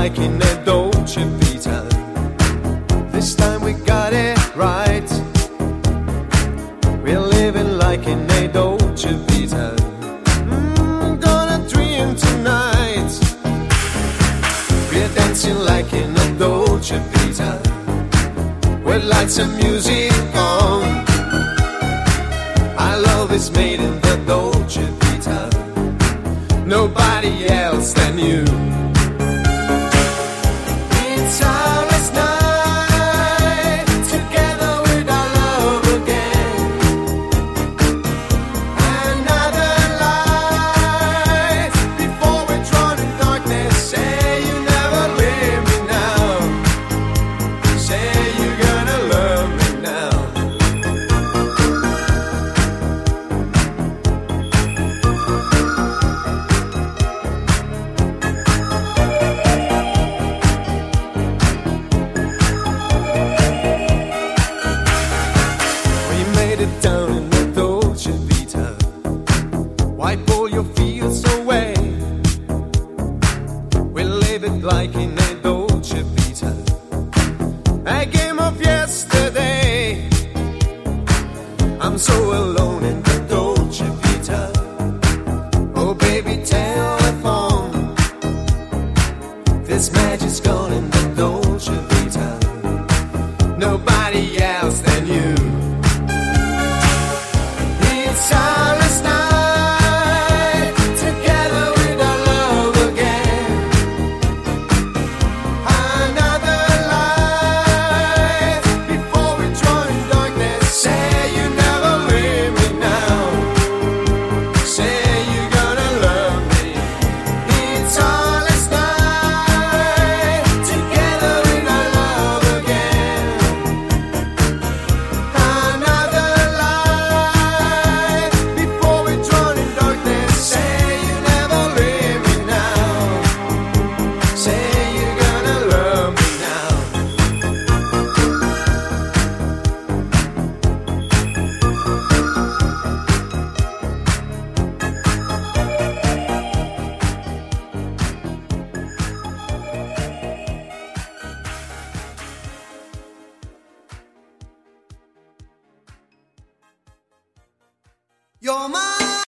like in a Dolce Vita. This time we got it right. We're living like in a Dolce Vita. Gonna dream tonight. We're dancing like in a Dolce Vita. With lights and music on. Our love is made in the Dolce Vita. Nobody else than you. It's our last night together with our love again. Another light before we're drawn in darkness. Say you never leave me now. Say you're gonna love me now. Down in the Dolce Vita, wipe all your fears away. We live it like in a Dolce Vita, a game of yesterday. I'm so alone in the Dolce Vita. Oh baby, telephone. This magic's gone in the Dolce Vita. Nobody else than you. It's our last night together with our love again. Another light before we join darkness. Say you never leave me now. Say you're gonna love me. It's our last night together with our love again. Another light before we drown in darkness. Say you never leave me now. Say you're gonna love me now. You're my